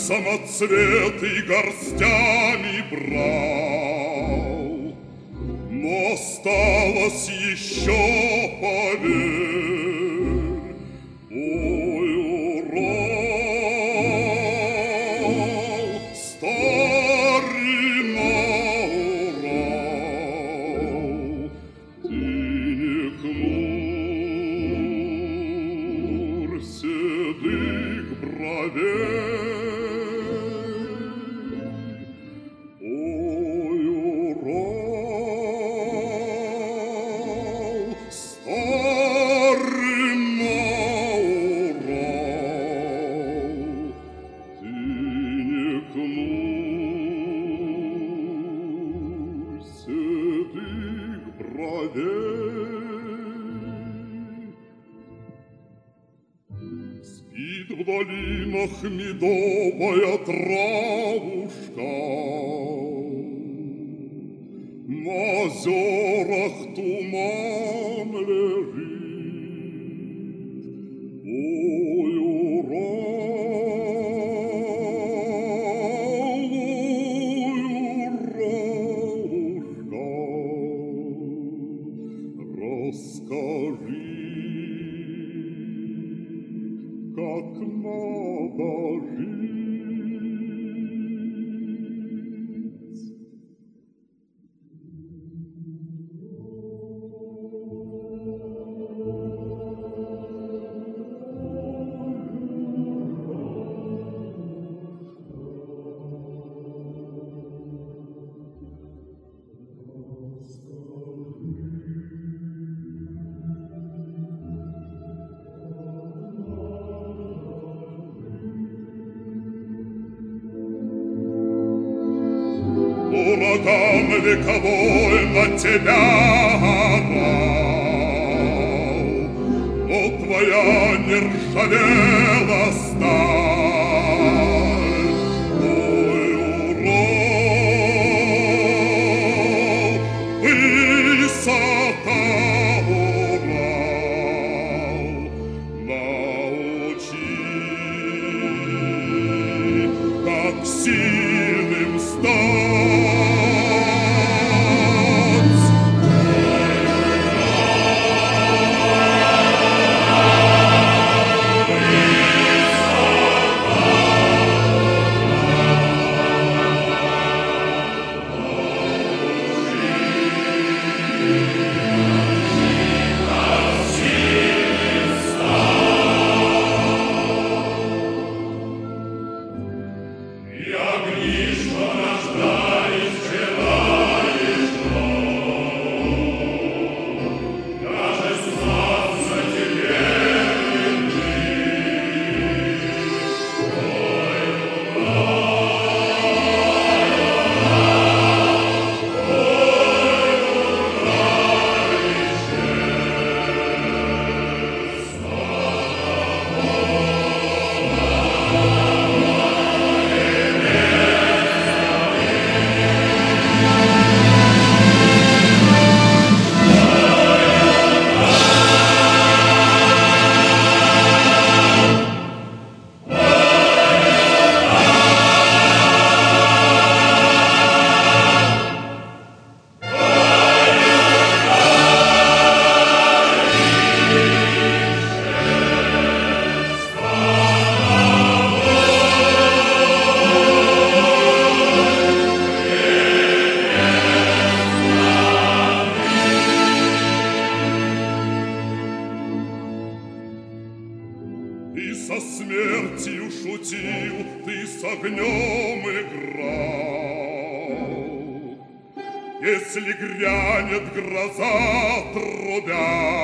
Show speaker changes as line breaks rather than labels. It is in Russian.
самоцветы горстями брал, но осталось еще, поверь, ой, Урал, старина Урал, ты не хмурь седых бровей. Ой, Урал, старина Урал, ты не хмурь седых бровей. Спит в долинах медовая травушка, на озерах туман лежит. Ой, Урал, ой, Уралушка, расскажи, как надо жить. Ураган вековой на тебя орал, но твоя не ржавела сталь. Ой, Урал, высота Урал, научи, как сильным стать. Ты со смертью шутил, ты с огнем играл. Если грянет гроза трубя,